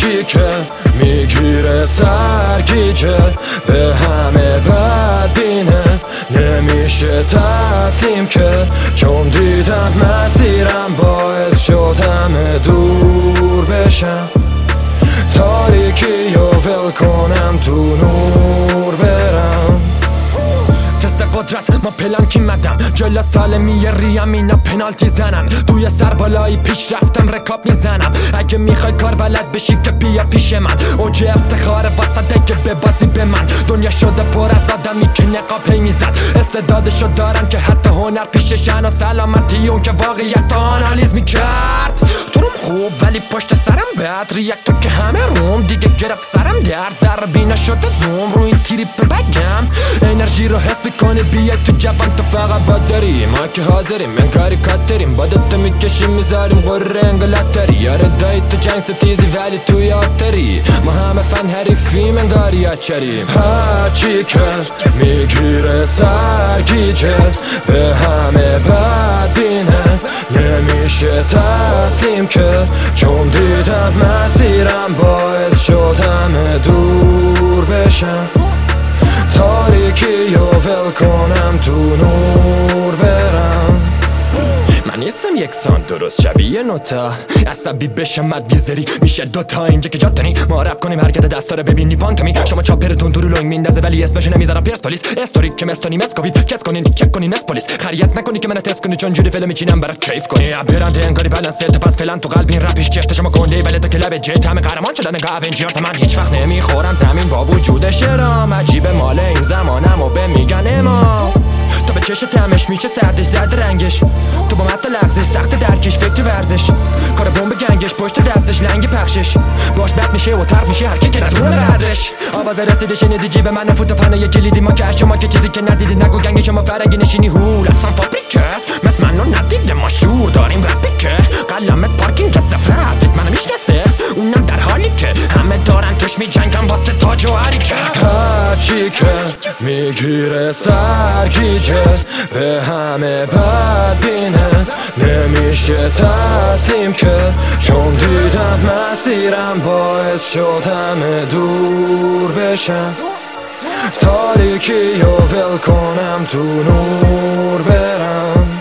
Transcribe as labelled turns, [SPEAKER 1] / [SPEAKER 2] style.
[SPEAKER 1] هرچی که میگیره سرگیجه به همه بدبینه نمیشه تسلیم که چون دیدم مسیرم باعث شد همه دور بشم تاریکی و ول کنم تو نور برم تست قدرت ما پلان کی مدم جلا سالمی ریم اینا پنالتی زنن توی سر بالایی پیش رفتم رکاب میزنم اگه میخوای کار بلد بشی که بیا پیش من اوج افتخار واسطه که ببازی به من دنیا شده پر از آدمی که نقاب هی میزد استعدادشو دارن که حتی هنر پیششن و سلامتی اون که واقعیت آنالیز میکرد تو روم خوب ولی پشت سرم بد ریاکتو که همه روم دیگه گرفت سرم درد ذره بینا شده زوم رو این تریپ بگم انرژی رو حس میکنی بیای تو جوان تو فقط باد داری ما که حاضریم من کاری کاتریم بادت میکشیم میذاریم قره انگلتری یاره دایی تو جنگ ستیزی ولی توی آتری ما همه فن حریفیم انگاری اچریم هرچی که میگیره سرگیجه به همه بدبینه نمیشه تسلیم که چون دیدم مسیرم باعث شد همه دور بشم تاریکی و ول کنم تو نور برم من نیستم یکسان درست شبیه نوتا عصبی بشم مدویزری میشه دوتا اینجا که جات دنی ما رپ کنیم حرکت دستا رو ببینی پانتومی شما چاپرتون تو رو لنگ میندازه ولی اسمشو نمیذارم پیرس پلیس استوری که مستونی مسکوید کس کنین چک کنین اس پلیس خریت نکنی که منو تست کنی چون جوری فیلم میچینم برات کیف کنی برنده انگاری بالانس تو پس فعلا تو قلب این رپش چفت شما گنده ولی تو کلاب جت همه قهرمان شدن گاونجرز من هیچ وقت نمیخورم زمین با وجود شرام عجیبه مال این زمانمو به میگن ما تو به چش تمش میشه سردش زرد رنگش تو با مت لغزش سخت درکش فکر ورزش کار بمب گنگش پشت دستش لنگ پخشش باش بد میشه و ترد میشه هر کی که ندونه قدرش آواز رسیده شنیدی جیب من فوت و فنای کلیدی ما که شما که چیزی که ندیدی نگو گنگ شما فرنگی نشینی هول اصلا فابریکه مثل منو ندیده ما شور داریم رپی که قلمت پارکینگ سفرت منو میشناسه اونم در حالی که همه دارن توش میجنگن واسه تاج و حریکه هرچی که میگیره سرگیجه به همه بدبینه نمیشه تسلیم که چون دیدم مسیرم باعث شد همه دور بشم تاریکی و ول کنم تو نور برم